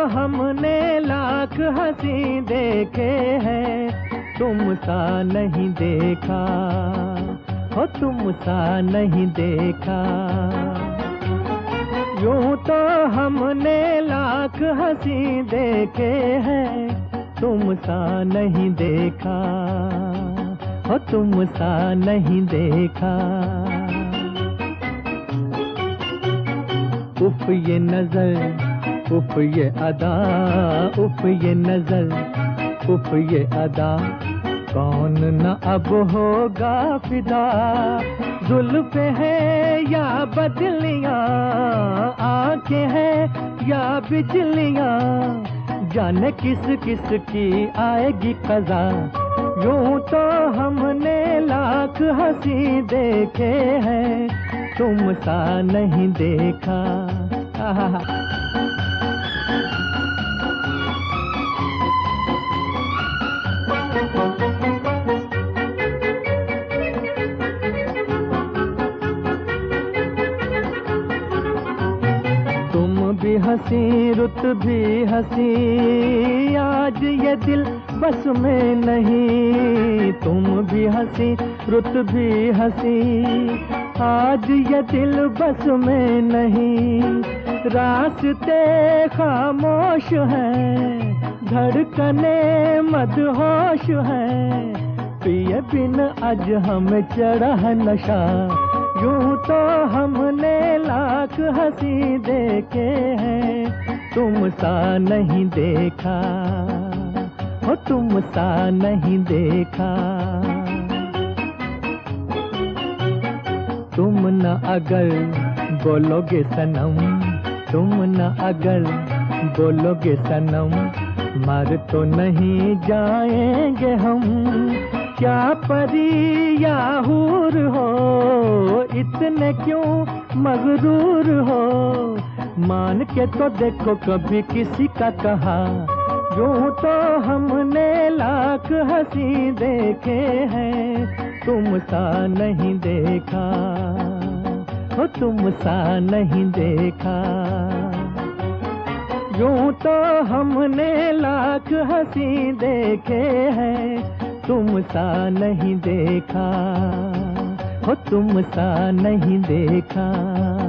हमने लाख हंसी देखे हैं, तुम सा नहीं देखा हो, तुम सा नहीं देखा। यूं तो हमने लाख हंसी देखे हैं, तुम सा नहीं देखा हो, तुम सा नहीं देखा। उफ ये नजर, उफ ये अदा, उफ ये नजर, उफ ये अदा, कौन न अब होगा फिदा। जुल्फ़े है या बदलियां, आंखें हैं या बिजलियां, जाने किस किस की आएगी क़ज़ा। यूं तो हमने लाख हंसी देखे हैं, तुम सा नहीं देखा। तुम भी हंसी रुत भी हंसी, आज ये दिल बस में नहीं। तुम भी हंसी रुत भी हंसी, आज ये दिल बस में नहीं। रास्ते खामोश हैं, धड़कने मदहोश हैं, पिए बिन आज हमें चढ़ा नशा। यूं तो हमने लाख हंसी देखे हैं, तुम सा नहीं देखा हो, तुम सा नहीं देखा। तुम न अगर बोलोगे सनम, तुम न अगर बोलोगे सनम, मर तो नहीं जाएंगे हम। क्या परी या हूर हो, इतने क्यों मगरूर हो, मान के तो देखो कभी किसी का कहा। यूं तो हमने लाख हंसी देखे हैं, तुम सा नहीं देखा हो, तुम सा नहीं देखा। यूं तो हमने लाख हंसी देखे हैं, तुम सा नहीं देखा हो, तुम सा नहीं देखा।